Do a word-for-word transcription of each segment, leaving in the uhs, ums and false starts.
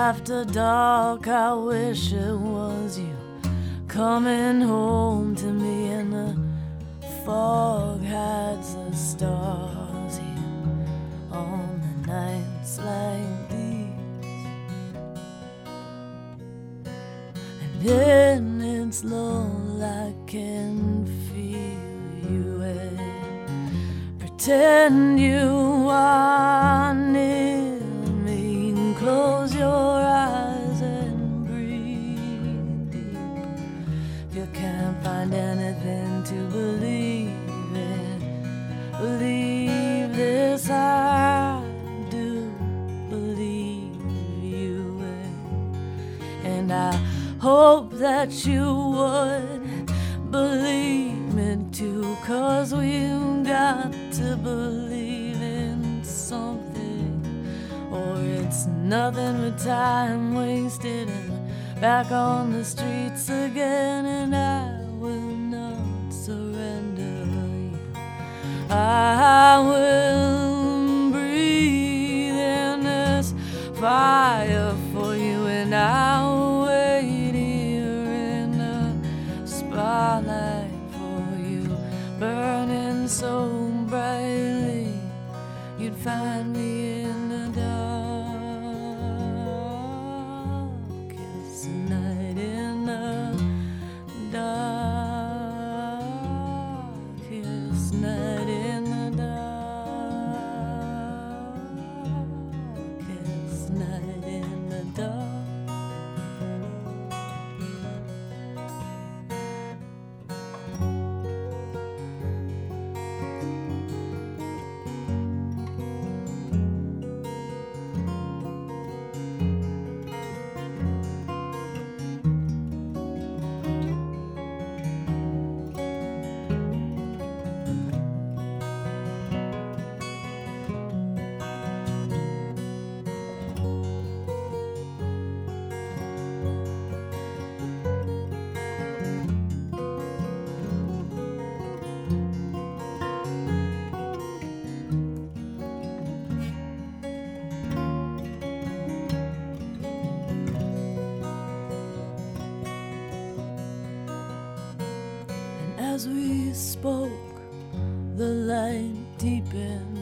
after dark, I wish it was you coming home to me, and the fog hides the stars here on the nights like these. And in its lull I can feel you and pretend you are near me. Close your eyes and breathe deep. If you can't find anything to believe in, believe this, I do believe you in. And I hope that you would believe me too, 'cause we've got to believe in something, or it's nothing but time wasted and back on the streets again. And I will not surrender you. I will breathe in this fire for you, and I'll wait here in the spotlight for you, burning so brightly you'd find me in the darkest night, in the darkest night, in the darkest night, in the dark. As we spoke, the light deepened,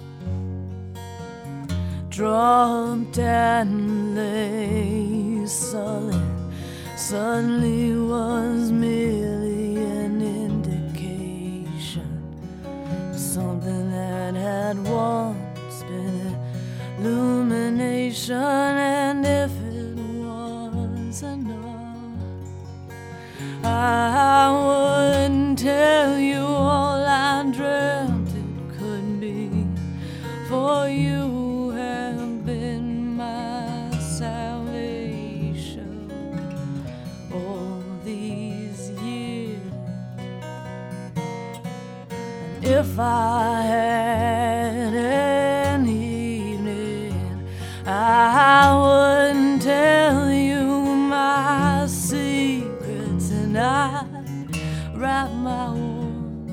dropped and lay sullen. Suddenly was merely an indication, something that had once been illumination. And if it was enough, I wouldn't tell you all I dreamt it could be, for you have been my salvation all these years. And if I had an evening, I wouldn't tell you my secrets, and I wrap my warm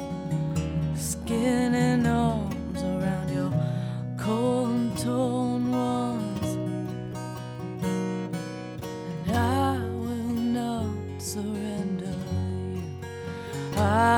skin and arms around your cold and torn ones, and I will not surrender you. I